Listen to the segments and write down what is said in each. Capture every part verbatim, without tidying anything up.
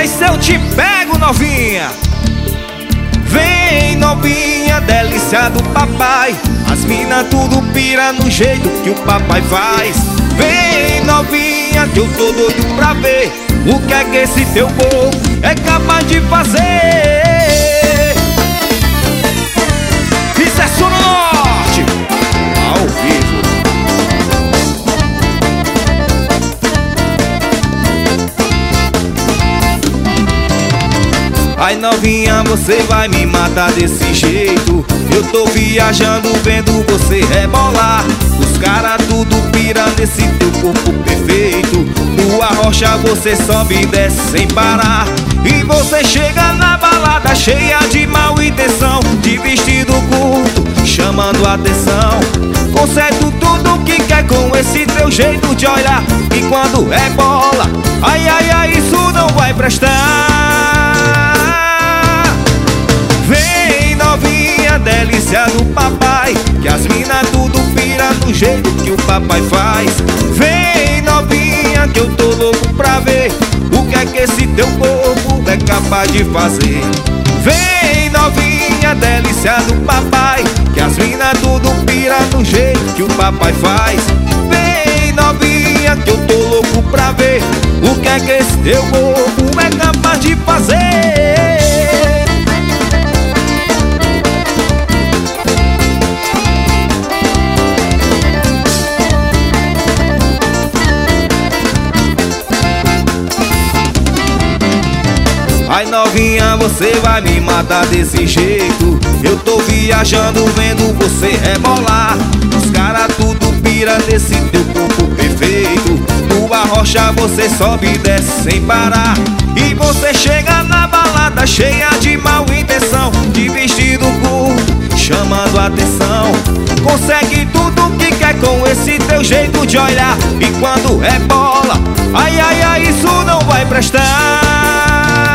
Ai, se eu te pego, novinha. Vem, novinha, delícia do papai. As mina tudo pira no jeito que o papai faz. Vem, novinha, que eu tô doido pra ver o que é que esse teu corpo é capaz de fazer. Isso é Sonorte ao vivo. Ai, novinha, você vai me matar desse jeito. Eu tô viajando vendo você rebolar. Os caras tudo pira nesse teu corpo perfeito. Tua rocha você sobe e desce sem parar. E você chega na balada cheia de mal intenção, de vestido curto, chamando a atenção. Conserto tudo que quer com esse teu jeito de olhar. E quando é bola, ai, ai, ai, isso não vai prestar. Vem, novinha, delícia do papai, que as mina tudo pira do jeito que o papai faz. Vem, novinha, que eu tô louco pra ver o que é que esse teu corpo é capaz de fazer. Vem, novinha, delícia do papai, que as mina tudo pira do jeito que o papai faz. Vem, novinha, que eu tô louco pra ver o que é que esse teu corpo é capaz de fazer. Ai, novinha, você vai me matar desse jeito. Eu tô viajando vendo você rebolar. Os caras tudo pira nesse teu corpo perfeito. Tua rocha você sobe e desce sem parar. E você chega na balada cheia de mal intenção, de vestido curto, chamando a atenção. Consegue tudo que quer com esse teu jeito de olhar. E quando é bola, ai, ai, ai, isso não vai prestar.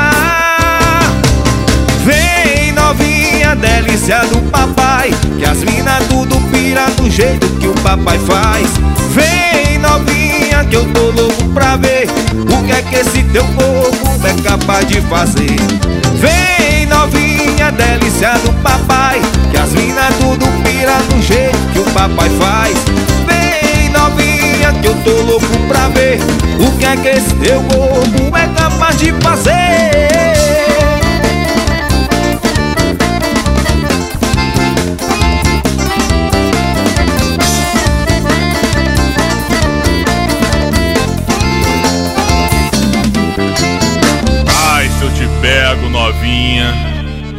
Vem, novinha, delícia do papai, que as mina tudo pira do jeito que o papai faz. Vem, novinha, que eu tô louco pra ver o que é que esse teu corpo é capaz de fazer. Vem, novinha, delícia do papai, que as mina tudo pira do jeito que o papai faz. Vem, novinha, que eu tô louco pra ver o que é que esse teu corpo é capaz de fazer. Pego, novinha.